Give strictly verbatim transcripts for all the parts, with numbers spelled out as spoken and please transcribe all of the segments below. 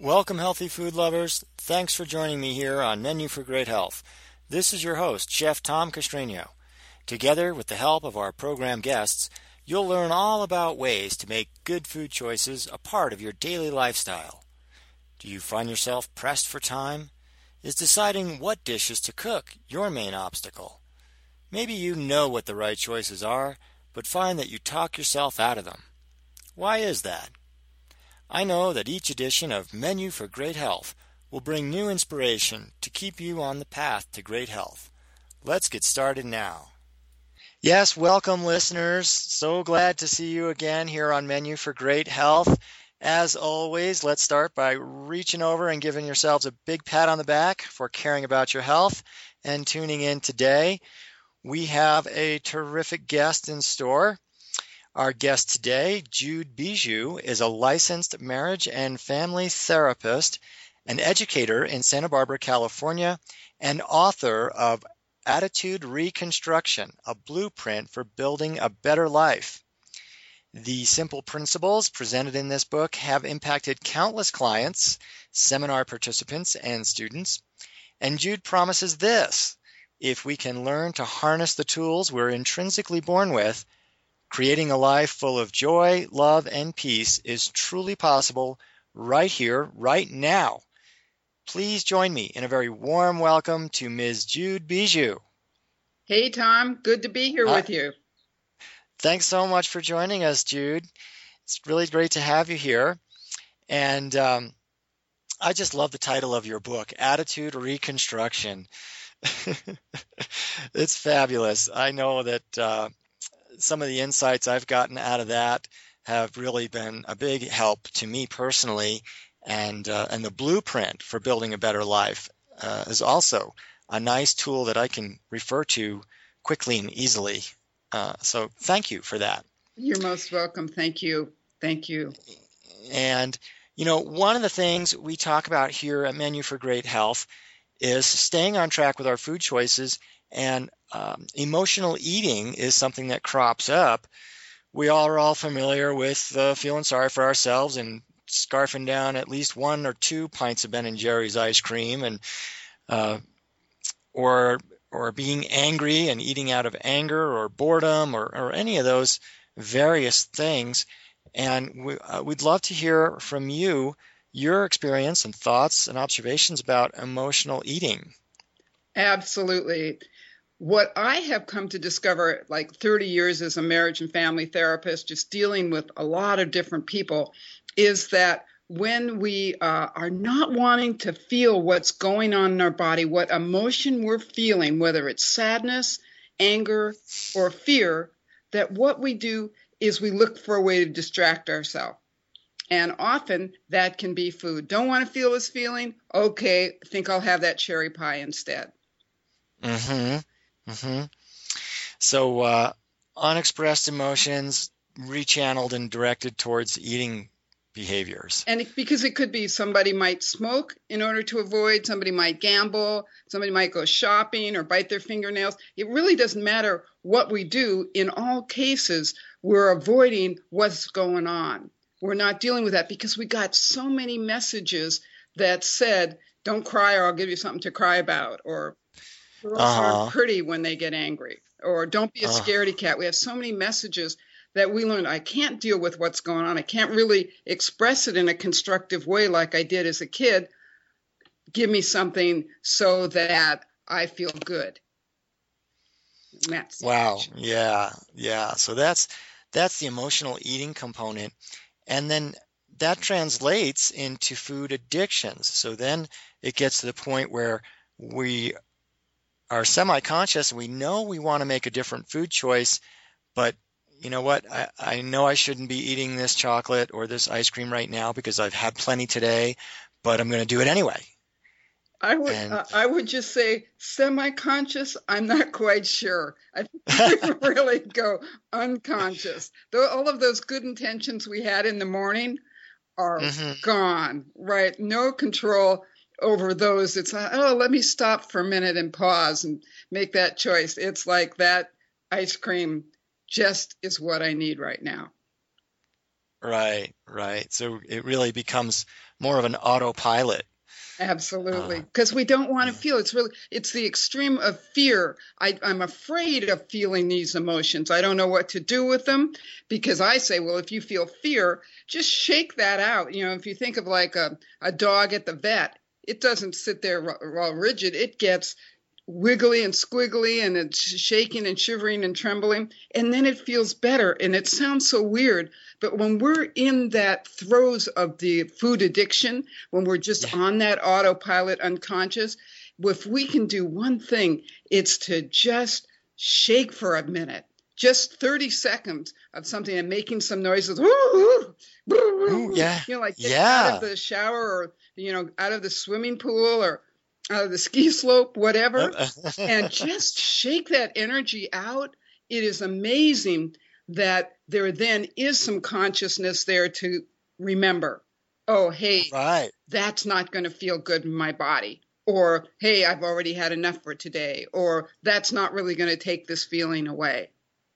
Welcome, healthy food lovers. Thanks for joining me here on Menu for Great Health. This is your host, Chef Tom Castrino. Together, with the help of our program guests, you'll learn all about ways to make good food choices a part of your daily lifestyle. Do you find yourself pressed for time? Is deciding what dishes to cook your main obstacle? Maybe you know what the right choices are, but find that you talk yourself out of them. Why is that? I know that each edition of Menu for Great Health will bring new inspiration to keep you on the path to great health. Let's get started now. Yes, welcome listeners. So glad to see you again here on Menu for Great Health. As always, let's start by reaching over and giving yourselves a big pat on the back for caring about your health and tuning in today. We have a terrific guest in store. Our guest today, Jude Bijou, is a licensed marriage and family therapist, an educator in Santa Barbara, California, and author of Attitude Reconstruction, a blueprint for building a better life. The simple principles presented in this book have impacted countless clients, seminar participants, and students. And Jude promises this: if we can learn to harness the tools we're intrinsically born with, creating a life full of joy, love, and peace is truly possible right here, right now. Please join me in a very warm welcome to Miz Jude Bijou. Hey, Tom. Good to be here uh, with you. Thanks so much for joining us, Jude. It's really great to have you here. And um, I just love the title of your book, Attitude Reconstruction. It's fabulous. I know that uh, some of the insights I've gotten out of that have really been a big help to me personally, and uh, and the blueprint for building a better life uh, is also a nice tool that I can refer to quickly and easily. Uh, so thank you for that. You're most welcome. Thank you. Thank you. And, you know, one of the things we talk about here at Menu for Great Health is staying on track with our food choices, and um, emotional eating is something that crops up. We all are all familiar with uh, feeling sorry for ourselves and scarfing down at least one or two pints of Ben and Jerry's ice cream, and uh, or or being angry and eating out of anger or boredom, or, or any of those various things. And we, uh, we'd love to hear from you, your experience and thoughts and observations about emotional eating. Absolutely. What I have come to discover, like thirty years as a marriage and family therapist, just dealing with a lot of different people, is that when we uh, are not wanting to feel what's going on in our body, what emotion we're feeling, whether it's sadness, anger, or fear, that what we do is we look for a way to distract ourselves. And often that can be food. Don't want to feel this feeling? Okay, think I'll have that cherry pie instead. Mm-hmm. Mm-hmm. So uh, unexpressed emotions rechanneled and directed towards eating behaviors. And it, because it could be somebody might smoke in order to avoid, somebody might gamble, somebody might go shopping or bite their fingernails. It really doesn't matter what we do. In all cases, we're avoiding what's going on. We're not dealing with that because we got so many messages that said, don't cry or I'll give you something to cry about, or girls uh-huh. aren't pretty when they get angry, or don't be a uh-huh. scaredy cat. We have so many messages that we learned. I can't deal with what's going on. I can't really express it in a constructive way like I did as a kid. Give me something so that I feel good. That's wow. Yeah. Yeah. So that's that's the emotional eating component. And then that translates into food addictions. So then it gets to the point where we are semi-conscious and we know we want to make a different food choice, but you know what? I, I know I shouldn't be eating this chocolate or this ice cream right now because I've had plenty today, but I'm going to do it anyway. I would and, uh, I would just say semi-conscious. I'm not quite sure. I think we would really go unconscious. Though all of those good intentions we had in the morning are mm-hmm. gone. Right? No control over those. It's like, oh, let me stop for a minute and pause and make that choice. It's like that ice cream just is what I need right now. Right, right. So it really becomes more of an autopilot. Absolutely. Uh, Because we don't want to yeah. feel it's really it's the extreme of fear. I, I'm afraid of feeling these emotions. I don't know what to do with them because I say, well, if you feel fear, just shake that out. You know, if you think of like a, a dog at the vet, it doesn't sit there all rigid. It gets wiggly and squiggly and it's shaking and shivering and trembling and then it feels better and it sounds so weird, but when we're in that throes of the food addiction, when we're just Yeah. on that autopilot unconscious, if we can do one thing, it's to just shake for a minute, just thirty seconds of something and making some noises, you Ooh, yeah. know, like getting out of Yeah. the shower or you know out of the swimming pool or out of the ski slope, whatever, and just shake that energy out. It is amazing that there then is some consciousness there to remember, oh, hey, Right. that's not going to feel good in my body. Or, hey, I've already had enough for today. Or, that's not really going to take this feeling away.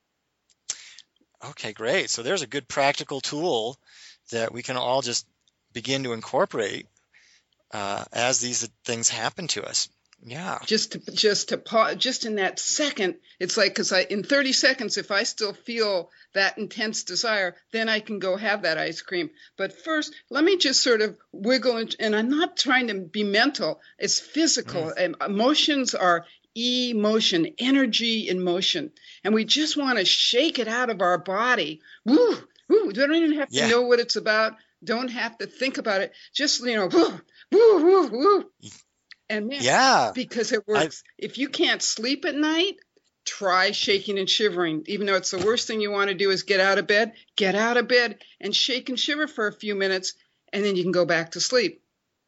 Okay, great. So there's a good practical tool that we can all just begin to incorporate uh, as these things happen to us. Yeah. Just to just to pause, just in that second, it's like because I in thirty seconds, if I still feel that intense desire, then I can go have that ice cream. But first, let me just sort of wiggle, and, and I'm not trying to be mental. It's physical. Mm. And emotions are emotion, energy in motion, and we just want to shake it out of our body. Woo, woo. Don't even have to Yeah. know what it's about. Don't have to think about it. Just you know, woo, woo, woo, woo. And then, Yeah. because it I, works. If you can't sleep at night, try shaking and shivering. Even though it's the worst thing you want to do is get out of bed, get out of bed and shake and shiver for a few minutes, and then you can go back to sleep.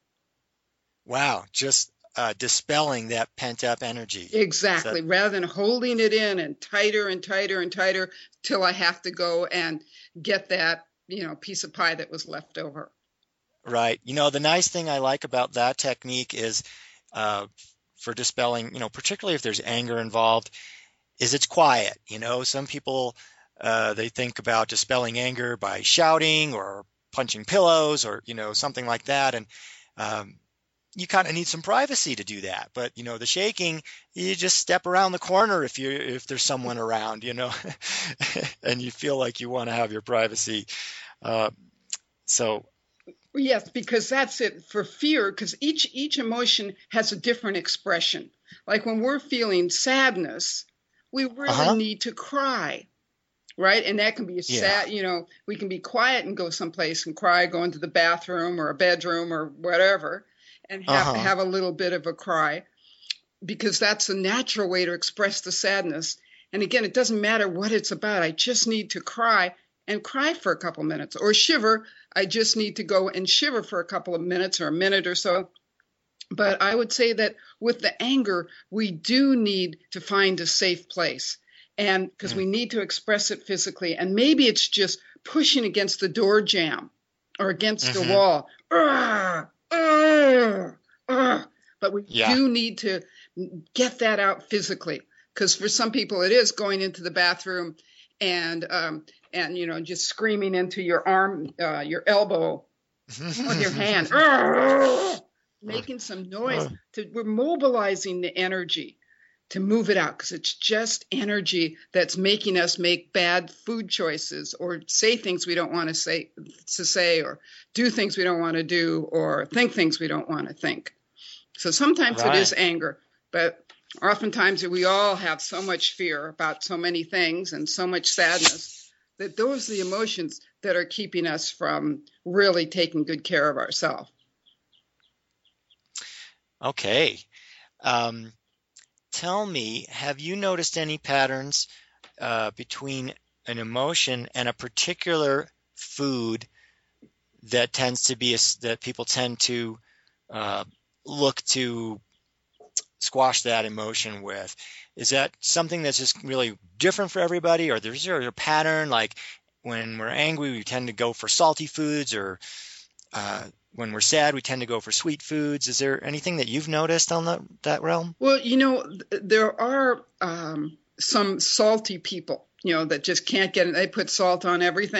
wow. Just uh, dispelling that pent-up energy. Is that Exactly. Rather than holding it in and tighter and tighter and tighter till I have to go and get that, you know, piece of pie that was left over. right? You know, the nice thing I like about that technique is uh, for dispelling, you know, particularly if there's anger involved, is it's quiet. You know, some people uh, they think about dispelling anger by shouting or punching pillows or you know something like that, and um, you kind of need some privacy to do that. But you know, the shaking, you just step around the corner if you if there's someone around, you know, and you feel like you want to have your privacy. Uh, so Yes, because that's it for fear, because each each emotion has a different expression. Like when we're feeling sadness, we really uh-huh, need to cry, right? And that can be a yeah, sad, you know, we can be quiet and go someplace and cry, go into the bathroom or a bedroom or whatever, and have uh-huh, have a little bit of a cry, because that's a natural way to express the sadness. And again, it doesn't matter what it's about. I just need to cry and cry for a couple minutes, or shiver. I just need to go and shiver for a couple of minutes or a minute or so. But I would say that with the anger, we do need to find a safe place. And because mm, we need to express it physically. And maybe it's just pushing against the door jamb or against a mm-hmm, wall. Urgh, urgh, urgh. But we yeah, do need to get that out physically. Because for some people, it is going into the bathroom and, um, and you know, just screaming into your arm, uh, your elbow, or your hand, urgh, making some noise. To, we're mobilizing the energy to move it out because it's just energy that's making us make bad food choices or say things we don't want to say, to say, or do things we don't want to do, or think things we don't want to think. So sometimes it is right. anger, but oftentimes we all have so much fear about so many things and so much sadness that those are the emotions that are keeping us from really taking good care of ourselves. Okay. Um, tell me, have you noticed any patterns uh, between an emotion and a particular food that tends to be a s that people tend to uh, look to squash that emotion with? Is that something that's just really different for everybody, or there's there a pattern like when we're angry we tend to go for salty foods, or uh, when we're sad we tend to go for sweet foods? Is there anything that you've noticed on that that realm? Well, you know, th- there are um, some salty people, you know, that just can't get it. They put salt on everything.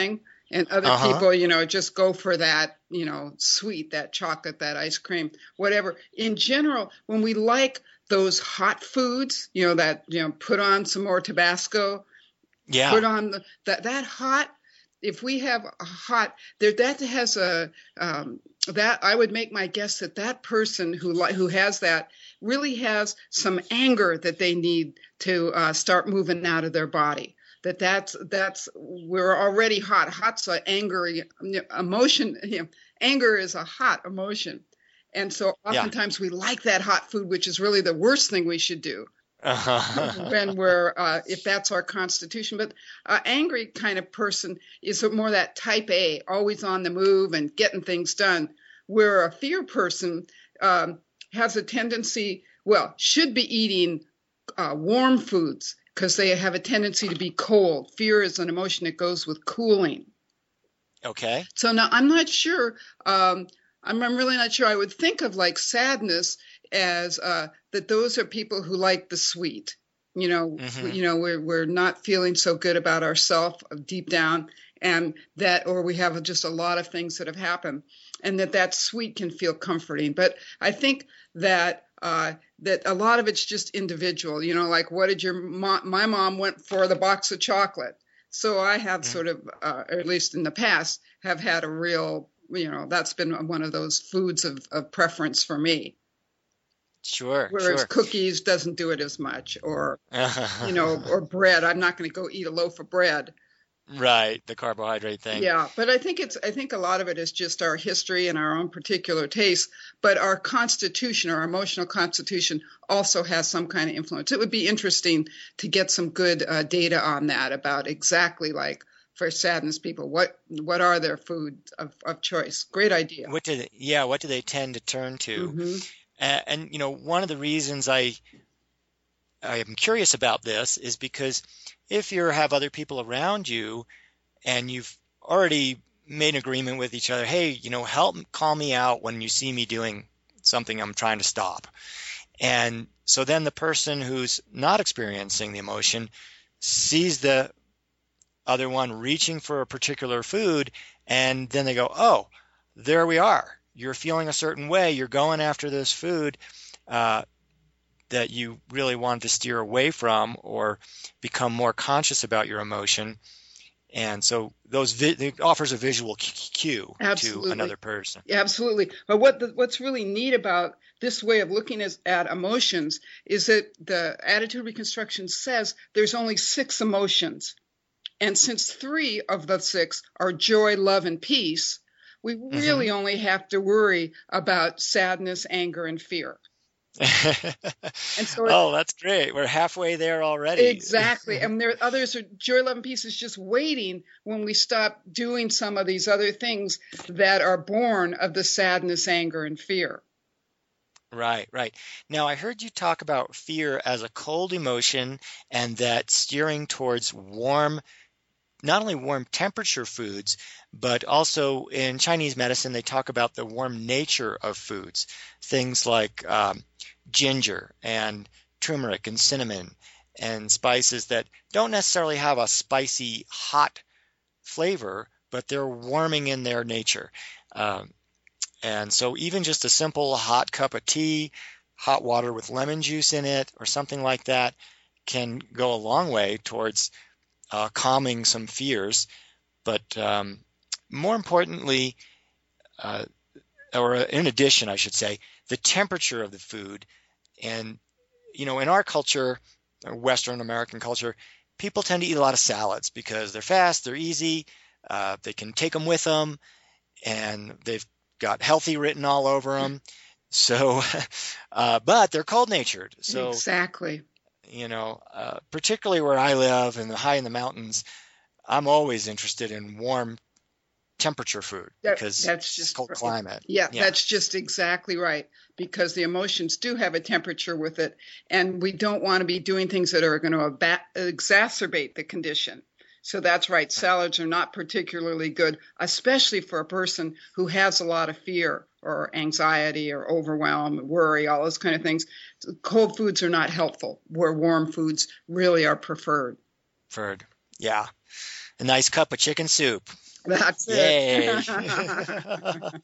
And other Uh-huh. people, you know, just go for that, you know, sweet, that chocolate, that ice cream, whatever. In general, when we like those hot foods, you know, that, you know, put on some more Tabasco, Yeah. put on the, that, that hot, if we have a hot, there, that has a, um, that I would make my guess that that person who li- who has that really has some anger that they need to uh, start moving out of their body. That that's that's we're already hot. Hot's an angry emotion. You know, anger is a hot emotion, and so Yeah. oftentimes we like that hot food, which is really the worst thing we should do Uh-huh. when we're uh, if that's our constitution. But uh, angry kind of person is more that type A, always on the move and getting things done. Where a fear person um, has a tendency, well, should be eating uh, warm foods because they have a tendency to be cold. Fear is an emotion that goes with cooling. Okay. So now I'm not sure. Um, I'm, I'm really not sure. I would think of like sadness as uh, that those are people who like the sweet. You know, Mm-hmm. you know, we're we're not feeling so good about ourselves deep down, and that, or we have just a lot of things that have happened, and that that sweet can feel comforting. But I think that uh, that a lot of it's just individual. You know, like what did your mom? My mom went for the box of chocolate. So I have Mm-hmm. sort of, uh, or at least in the past, have had a real, you know, that's been one of those foods of, of preference for me. Sure, Whereas sure. cookies doesn't do it as much, or, you know, or bread. I'm not going to go eat a loaf of bread. Right, the carbohydrate thing. Yeah, but I think it's, I think a lot of it is just our history and our own particular taste, but our constitution, our emotional constitution also has some kind of influence. It would be interesting to get some good uh, data on that about exactly like for sadness people, what what are their foods of, of choice? Great idea. What do they, yeah, what do they tend to turn to? Mm-hmm. And, and you know, one of the reasons I I am curious about this is because if you have other people around you and you've already made an agreement with each other, hey, you know, help call me out when you see me doing something I'm trying to stop. And so then the person who's not experiencing the emotion sees the other one reaching for a particular food, and then they go, oh, there we are. You're feeling a certain way. You're going after this food uh, that you really wanted to steer away from or become more conscious about your emotion. And so those vi- it offers a visual cue Absolutely. to another person. Absolutely. But what the, what's really neat about this way of looking as, at emotions is that the attitude reconstruction says there's only six emotions. And since three of the six are joy, love, and peace, we really Mm-hmm. only have to worry about sadness, anger, and fear. And so it, Oh, that's great. We're halfway there already. exactly. And there others are joy, love, and peace is just waiting when we stop doing some of these other things that are born of the sadness, anger, and fear. Right, right. Now, I heard you talk about fear as a cold emotion and that steering towards warm, not only warm temperature foods, but also in Chinese medicine, they talk about the warm nature of foods. Things like um, ginger and turmeric and cinnamon and spices that don't necessarily have a spicy, hot flavor, but they're warming in their nature. Um, and so even just a simple hot cup of tea, hot water with lemon juice in it, or something like that can go a long way towards uh, calming some fears. But um, more importantly, uh, or in addition, I should say, the temperature of the food. And, you know, in our culture, Western American culture, people tend to eat a lot of salads because they're fast, they're easy, uh, they can take them with them, and they've got healthy written all over them. So, uh, but they're cold-natured. So, exactly. You know, uh, particularly where I live and high in the mountains, I'm always interested in warm temperature food because that, that's it's just cold climate. Yeah, Yeah, that's just exactly right. Because the emotions do have a temperature with it, and we don't want to be doing things that are going to ab- exacerbate the condition. So that's right. Salads are not particularly good, especially for a person who has a lot of fear or anxiety or overwhelm, worry, all those kind of things. Cold foods are not helpful, where warm foods really are preferred. preferred. Yeah, a nice cup of chicken soup. That's Yay. it.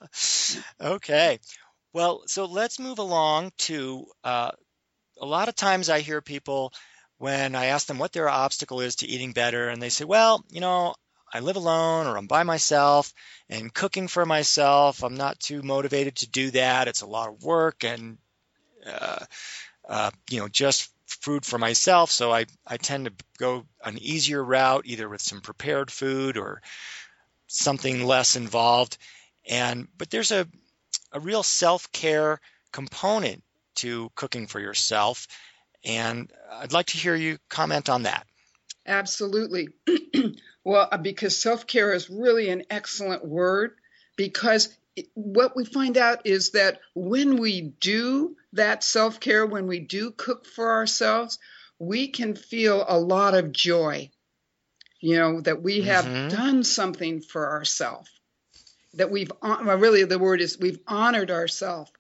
Okay. Well, so let's move along to uh, a lot of times I hear people when I ask them what their obstacle is to eating better, and they say, well, you know, I live alone or I'm by myself and cooking for myself. I'm not too motivated to do that. It's a lot of work and, uh, uh, you know, just food for myself. So I, I tend to go an easier route, either with some prepared food or something less involved. And but there's a, a real self-care component to cooking for yourself. And I'd like to hear you comment on that. Absolutely. Well, uh, because self-care is really an excellent word, because it, what we find out is that when we do that self-care, when we do cook for ourselves, we can feel a lot of joy, you know, that we have Mm-hmm. done something for ourselves, that we've, well, really the word is we've honored ourselves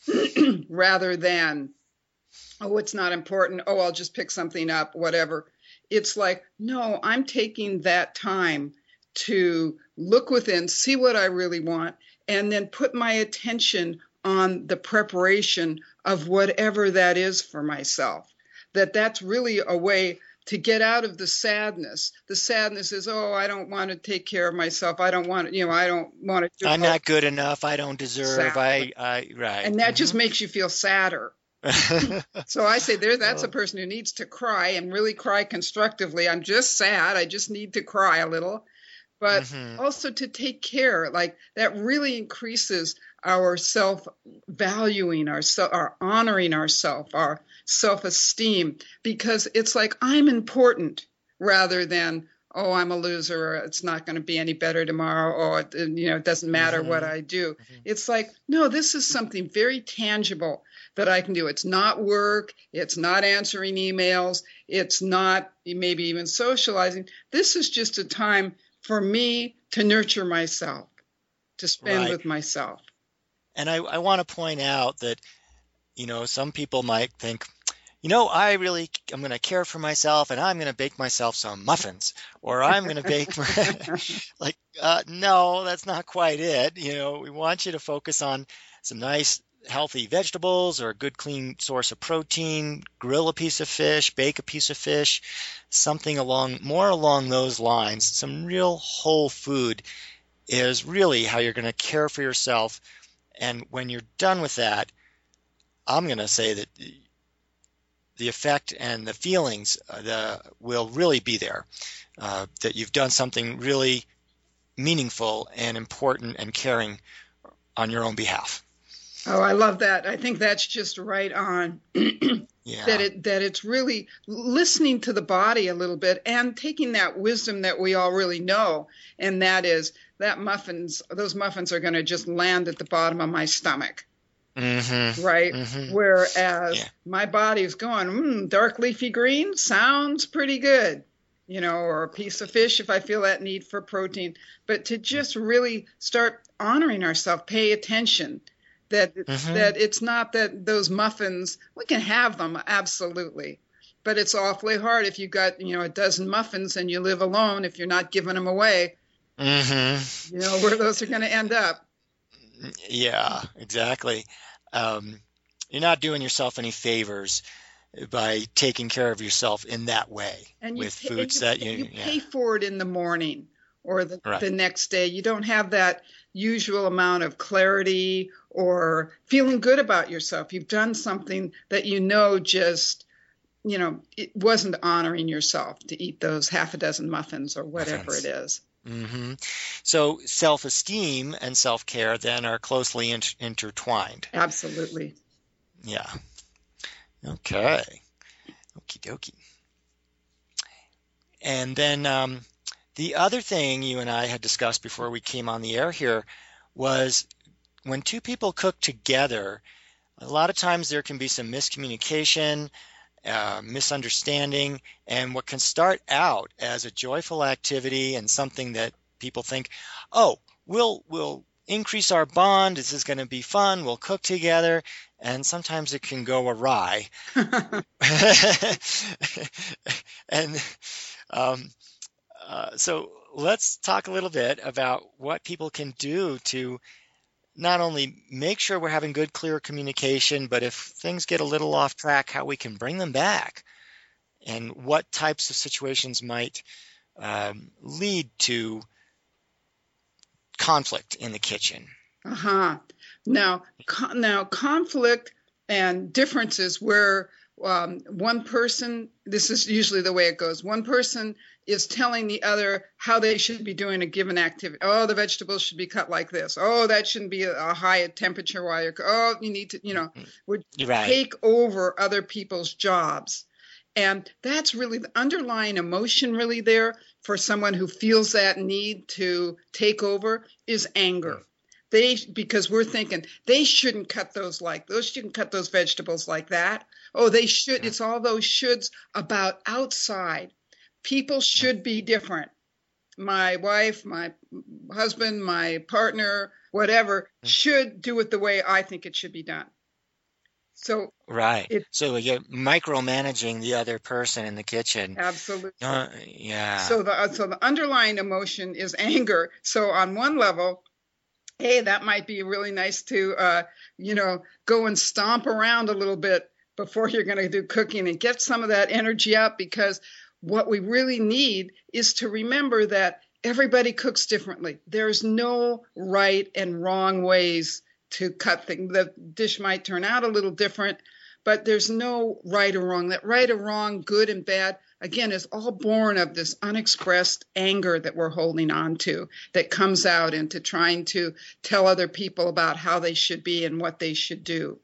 rather than, oh, it's not important. Oh, I'll just pick something up, whatever. It's like, no, I'm taking that time to look within, see what I really want, and then put my attention on the preparation of whatever that is for myself. That that's really a way to get out of the sadness. The sadness is, oh, I don't want to take care of myself. I don't want to, you know, I don't want to do I'm it. not good enough. I don't deserve. Exactly. I, I, right. And that Mm-hmm. just makes you feel sadder. So I say there, that's a person who needs to cry and really cry constructively. I'm just sad. I just need to cry a little. But mm-hmm. also to take care, like that really increases our self-valuing, our, our honoring ourself, our self-esteem, because it's like I'm important rather than, oh, I'm a loser, or it's not going to be any better tomorrow, or, you know, it doesn't matter Mm-hmm. what I do. Mm-hmm. It's like, no, this is something very tangible that I can do. It's not work. It's not answering emails. It's not maybe even socializing. This is just a time for me to nurture myself, to spend Right. with myself. And I, I want to point out that, you know, some people might think, you know, I really, I'm going to care for myself and I'm going to bake myself some muffins, or I'm going to bake, like, uh, no, that's not quite it. You know, we want you to focus on some nice, healthy vegetables or a good, clean source of protein, grill a piece of fish, bake a piece of fish, something along, more along those lines. Some real whole food is really how you're going to care for yourself. And when you're done with that, I'm going to say that the effect and the feelings uh, the, will really be there, uh, that you've done something really meaningful and important and caring on your own behalf. Oh, I love that. I think that's just right on. Yeah. That it that it's really listening to the body a little bit and taking that wisdom that we all really know, and that is that muffins, those muffins are going to just land at the bottom of my stomach. Mm-hmm. Right. Mm-hmm. Whereas Yeah. my body's going, mm, dark leafy green sounds pretty good, you know, or a piece of fish if I feel that need for protein. But to just really start honoring ourselves, pay attention. That Mm-hmm. that it's not that those muffins, we can have them, absolutely. But it's awfully hard if you've got, you know, a dozen muffins and you live alone, if you're not giving them away, Mm-hmm. you know, where those are going to end up. Yeah, exactly. Um, you're not doing yourself any favors by taking care of yourself in that way And you with pay, foods you, that pay- you, you yeah. pay for it in the morning or the, Right. the next day. You don't have that usual amount of clarity or feeling good about yourself. You've done something that you know just, you know, it wasn't honoring yourself to eat those half a dozen muffins or whatever Muffins. it is. Mm-hmm. So self-esteem and self-care then are closely in- intertwined. Absolutely. Yeah. Okay. Okie dokie. And then um, the other thing you and I had discussed before we came on the air here was when two people cook together, a lot of times there can be some miscommunication, uh, misunderstanding, and what can start out as a joyful activity and something that people think, oh, we'll we'll increase our bond. This is going to be fun. We'll cook together, and sometimes it can go awry. and um, uh, so let's talk a little bit about what people can do to not only make sure we're having good, clear communication, but if things get a little off track, how we can bring them back and what types of situations might um, lead to conflict in the kitchen. Uh-huh. Now, co- now conflict and differences where um, one person, this is usually the way it goes, one person is telling the other how they should be doing a given activity. Oh, the vegetables should be cut like this. Oh, that shouldn't be a, a high temperature while you're, oh, you need to, you know, would Right. take over other people's jobs. And that's really the underlying emotion really there for someone who feels that need to take over is anger. They, because we're thinking they shouldn't cut those like, those shouldn't cut those vegetables like that. Oh, they should. It's all those shoulds about outside. People should be different. My wife, my husband, my partner, whatever, should do it the way I think it should be done. So Right. it, So you're micromanaging the other person in the kitchen. absolutely. Uh, yeah. So the so the underlying emotion is anger. So on one level, hey, that might be really nice to uh, you know, go and stomp around a little bit before you're going to do cooking and get some of that energy up, because what we really need is to remember that everybody cooks differently. There's no right and wrong ways to cut things. The dish might turn out a little different, but there's no right or wrong. That right or wrong, good and bad, again, is all born of this unexpressed anger that we're holding on to that comes out into trying to tell other people about how they should be and what they should do.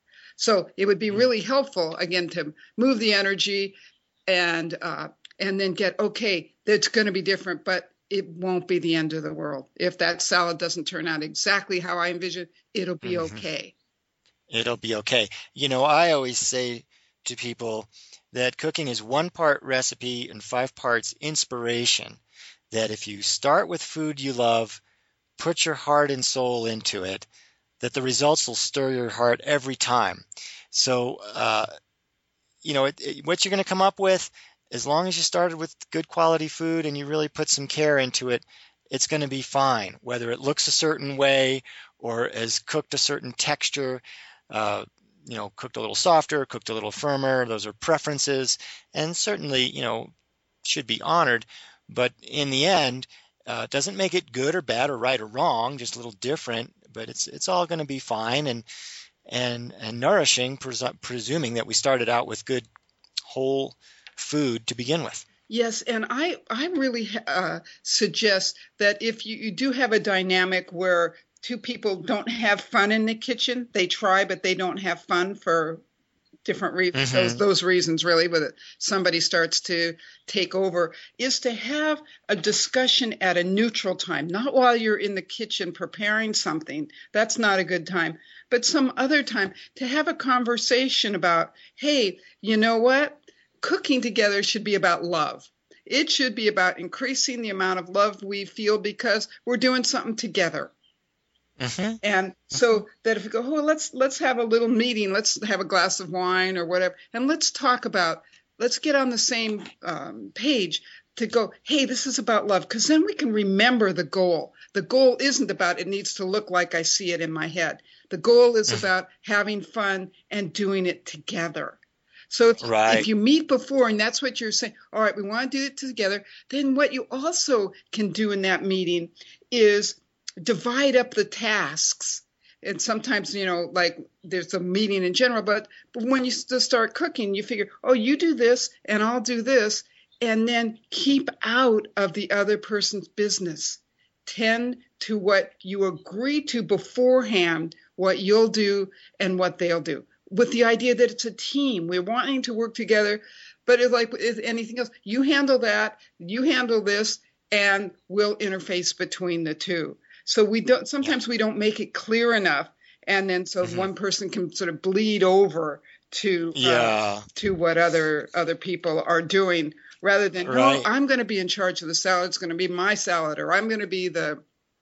So it would be really helpful, again, to move the energy and uh, and then get, okay, it's going to be different, but it won't be the end of the world. If that salad doesn't turn out exactly how I envision, it'll be Mhm. okay. It'll be okay. You know, I always say to people that cooking is one part recipe and five parts inspiration. That if you start with food you love, put your heart and soul into it, that the results will stir your heart every time. So, uh, you know, it, it, what you're going to come up with, as long as you started with good quality food and you really put some care into it, it's going to be fine. Whether it looks a certain way or is cooked a certain texture, uh, you know, cooked a little softer, cooked a little firmer, those are preferences, and certainly, you know, should be honored. But in the end, uh, it doesn't make it good or bad or right or wrong, just a little different. But it's it's all going to be fine and and and nourishing, presu- presuming that we started out with good whole food to begin with. Yes, and I I really uh, suggest that if you, you do have a dynamic where two people don't have fun in the kitchen, they try but they don't have fun for different reasons, Mm-hmm. those those reasons really, whether somebody starts to take over, is to have a discussion at a neutral time, not while you're in the kitchen preparing something. That's not a good time. But some other time to have a conversation about, hey, you know what? Cooking together should be about love. It should be about increasing the amount of love we feel because we're doing something together. Mm-hmm. And so that if we go, oh, let's let's have a little meeting, let's have a glass of wine or whatever, and let's talk about, let's get on the same um, page to go, hey, this is about love, because then we can remember the goal. The goal isn't about it needs to look like I see it in my head. The goal is about having fun and doing it together. So if, Right. if you meet before and that's what you're saying, all right, we want to do it together, then what you also can do in that meeting is divide up the tasks. And sometimes, you know, like there's a meeting in general, but, but when you start cooking, you figure, oh, you do this and I'll do this. And then keep out of the other person's business. Tend to what you agree to beforehand, what you'll do and what they'll do, with the idea that it's a team. We're wanting to work together, but it's like with anything else, you handle that, you handle this, and we'll interface between the two. So we don't, sometimes we don't make it clear enough. And then so Mm-hmm. one person can sort of bleed over to, uh, Yeah. to what other, other people are doing, rather than, Right. no, I'm going to be in charge of the salad. It's going to be my salad, or I'm going to be the,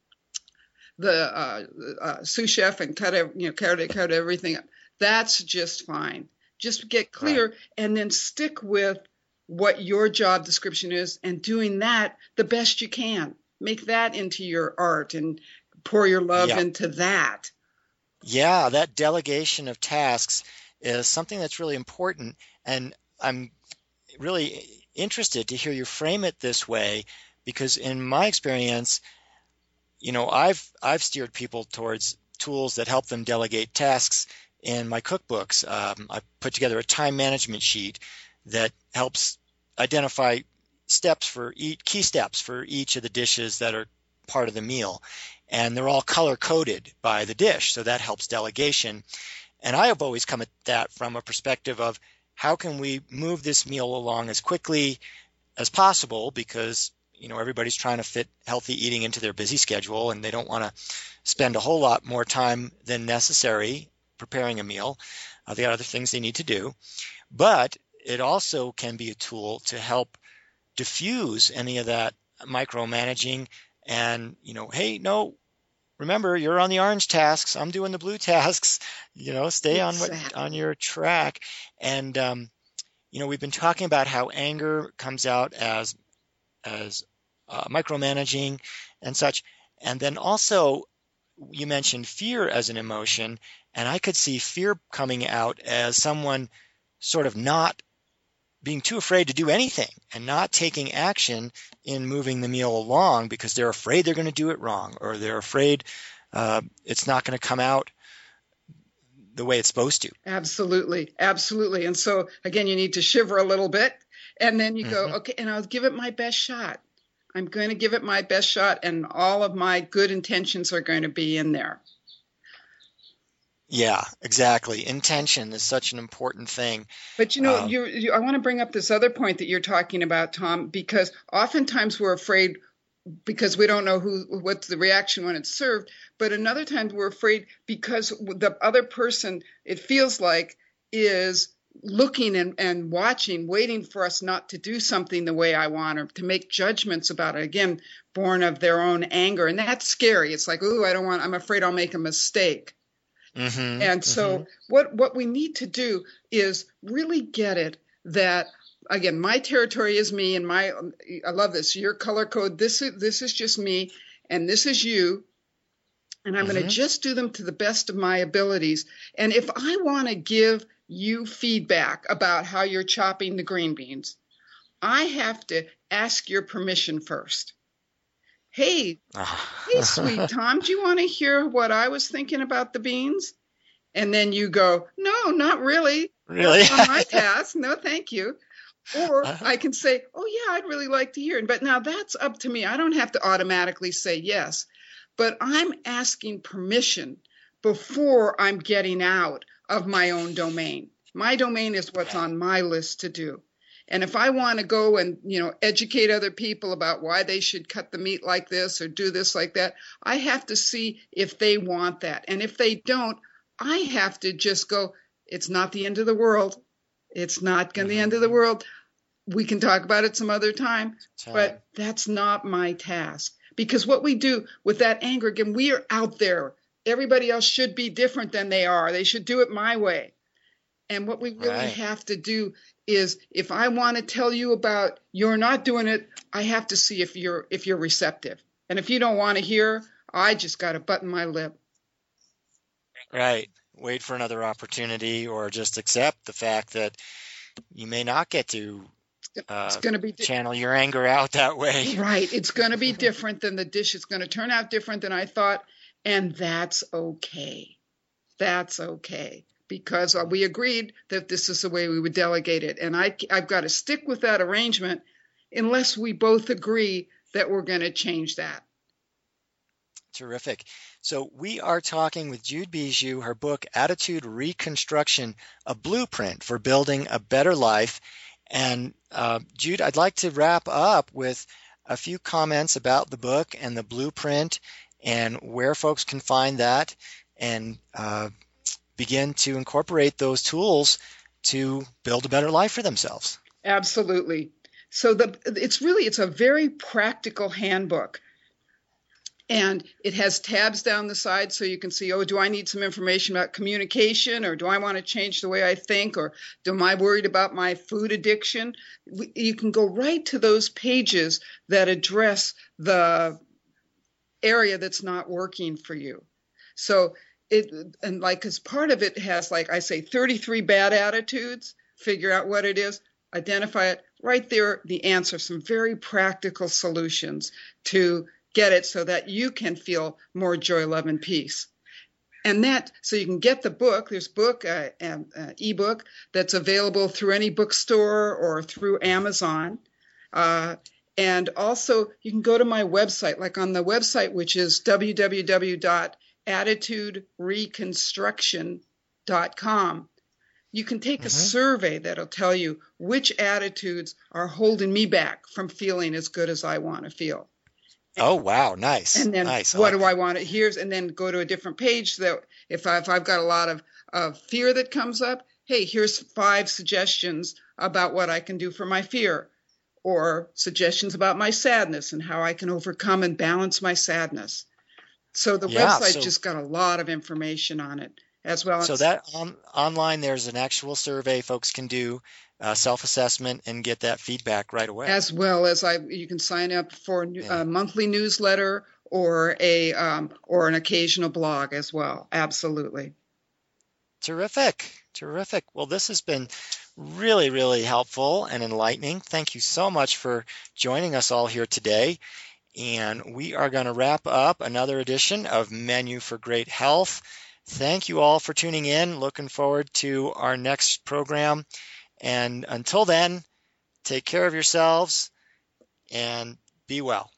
the, uh, uh, sous chef and cut, ev- you know, cut, cut everything up. That's just fine. Just get clear and then stick with what your job description is and doing that the best you can. Make that into your art and pour your love Yeah. into that. Yeah, that delegation of tasks is something that's really important. And I'm really interested to hear you frame it this way, because in my experience, you know, I've I've steered people towards tools that help them delegate tasks in my cookbooks. Um, I put together a time management sheet that helps identify steps for each key steps for each of the dishes that are part of the meal, and they're all color coded by the dish, so that helps delegation. And I have always come at that from a perspective of how can we move this meal along as quickly as possible, because you know everybody's trying to fit healthy eating into their busy schedule, and they don't want to spend a whole lot more time than necessary preparing a meal. Uh, they got other things they need to do, but it also can be a tool to help diffuse any of that micromanaging. And you know, hey, no, remember you're on the orange tasks, I'm doing the blue tasks. You know, stay on what Exactly. on your track. And um, you know, we've been talking about how anger comes out as as uh, micromanaging and such. And then also you mentioned fear as an emotion, and I could see fear coming out as someone sort of not being too afraid to do anything and not taking action in moving the meal along because they're afraid they're going to do it wrong, or they're afraid uh, it's not going to come out the way it's supposed to. Absolutely. Absolutely. And so, again, you need to shiver a little bit, and then you go, Mm-hmm. okay, and I'll give it my best shot. I'm going to give it my best shot, and all of my good intentions are going to be in there. Yeah, exactly. Intention is such an important thing. But you know, Um, you, you I want to bring up this other point that you're talking about, Tom, because oftentimes we're afraid because we don't know who what's the reaction when it's served. But another time we're afraid because the other person, it feels like, is looking and, and watching, waiting for us not to do something the way I want, or to make judgments about it. Again, born of their own anger. And that's scary. It's like, ooh, I don't want, I'm afraid I'll make a mistake. mm-hmm, And so mm-hmm. what, what we need to do is really get it that, again, my territory is me, and my, I love this, your color code, this is, this is just me, and this is you. And I'm Mm-hmm. going to just do them to the best of my abilities. And if I want to give you feedback about how you're chopping the green beans, I have to ask your permission first. Hey, hey, sweet Tom, do you want to hear what I was thinking about the beans? And then you go, no, not really. Really? That's not my task. No, thank you. Or I can say, oh, yeah, I'd really like to hear it. But now that's up to me. I don't have to automatically say yes. But I'm asking permission before I'm getting out of my own domain. My domain is what's on my list to do. And if I want to go and, you know, educate other people about why they should cut the meat like this or do this like that, I have to see if they want that. And if they don't, I have to just go, it's not the end of the world. It's not going to be the end of the world. We can talk about it some other time, Time. but that's not my task. Because what we do with that anger, again, we are out there. Everybody else should be different than they are. They should do it my way. And what we really Right. have to do is, if I want to tell you about you're not doing it, I have to see if you're if you're receptive. And if you don't want to hear, I just got to button my lip. Right. Wait for another opportunity, or just accept the fact that you may not get to uh, It's going to be di- channel your anger out that way. right. It's going to be different than the dish. It's going to turn out different than I thought, and that's okay. That's okay. Because we agreed that this is the way we would delegate it. And I, I've got to stick with that arrangement unless we both agree that we're going to change that. Terrific. So we are talking with Jude Bijou, her book, Attitude Reconstruction, a blueprint for building a better life. And uh, Jude, I'd like to wrap up with a few comments about the book and the blueprint and where folks can find that, and uh, begin to incorporate those tools to build a better life for themselves. Absolutely. So the it's really, it's a very practical handbook. And it has tabs down the side so you can see, oh, do I need some information about communication, or do I want to change the way I think, or am I worried about my food addiction? You can go right to those pages that address the area that's not working for you. So it, and like, as part of it has, like I say, thirty-three bad attitudes, figure out what it is, identify it, right there, the answer, some very practical solutions to get it so that you can feel more joy, love, and peace. And that, so you can get the book, there's book, uh, um, uh, ebook that's available through any bookstore or through Amazon. Uh, and also you can go to my website, like on the website, which is w w w dot attitude reconstruction dot com. You can take mm-hmm. a survey that'll tell you which attitudes are holding me back from feeling as good as I want to feel. Oh, wow. Nice. And then nice. what I like do I want to, here's, and then go to a different page. So if, I, if I've got a lot of, of fear that comes up, hey, here's five suggestions about what I can do for my fear, or suggestions about my sadness and how I can overcome and balance my sadness. So the yeah, website so, just got a lot of information on it as well. So that on, online, there's an actual survey folks can do, uh, self-assessment, and get that feedback right away. As well as I, you can sign up for Yeah. a monthly newsletter or a um, or an occasional blog as well. Absolutely. Terrific, terrific. Well, this has been really, really helpful and enlightening. Thank you so much for joining us all here today. And we are going to wrap up another edition of Menu for Great Health. Thank you all for tuning in. Looking forward to our next program. And until then, take care of yourselves and be well.